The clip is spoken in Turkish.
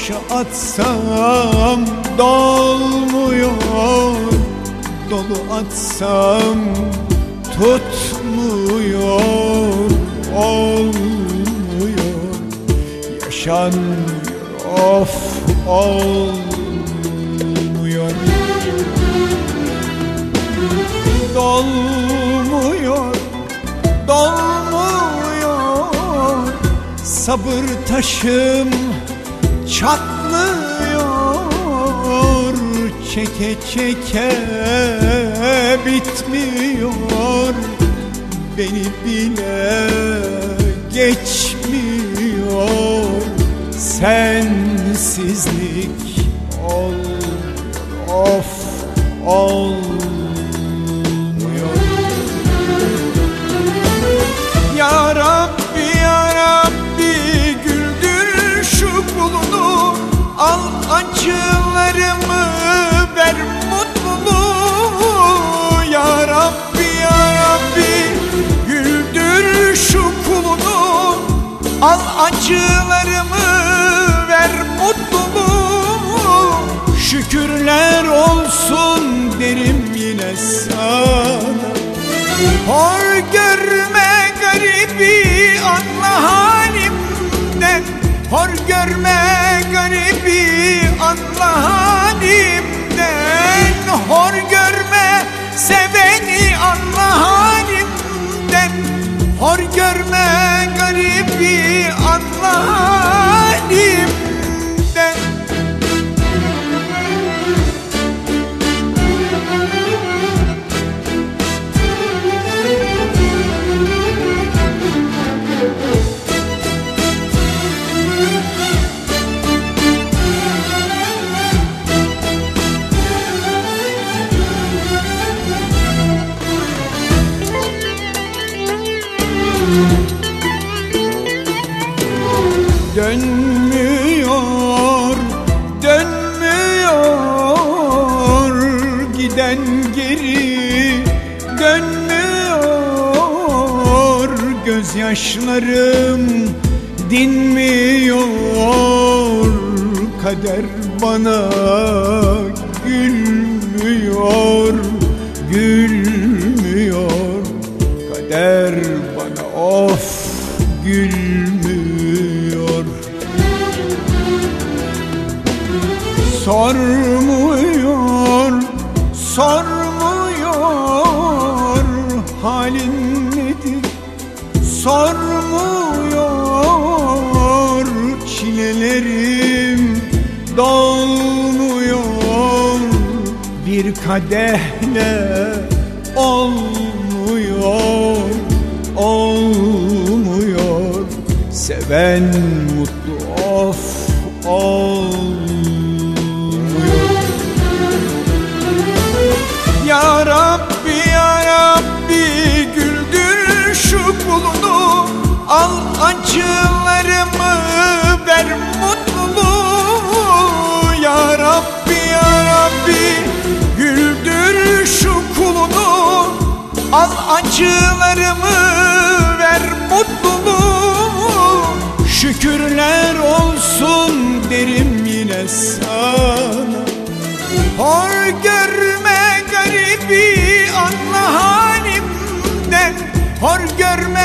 boşa atsam dolmuyor, dolu atsam tutmuyor, olmuyor, yaşanmıyor, of olmuyor. Dolmuyor, dolmuyor, sabır taşım çatlıyor, çeke çeke bitmiyor, beni bile geçmiyor, sensizlik olmuyor, of olmuyor. Ya Rabbi, ya Rabbi, güldür şu kulunu, al acılarımı, ver mutluluğu. Ya Rabbi, ya Rabbi, güldür şu kulunu, al acılarımı, ver mutluluğu. Şükürler olsun derim yine sana, hor görme garibi anla halimden, hor görme garibi anla halimden, hor görme seveni anla halimden, hor görme garibi anla halimden. Dönmüyor, dönmüyor, giden geri dönmüyor, gözyaşlarım dinmiyor, kader bana gülmüyor, gülmüyor, kader bana of gülmüyor. Sormuyor, sormuyor, halin nedir? Sormuyor, çilelerim dolmuyor, bir kadehle olmuyor, olmuyor, seven mutlu of olmuyor. Ya Rabbi, ya Rabbi, güldür şu kulunu, al acılarımı, ver mutluluğu. Ya Rabbi, ya Rabbi, güldür şu kulunu, al acılarımı, ver mutluluğu. Şükürler olsun derim yine sana, hor görme garibi anla halimden, hor görme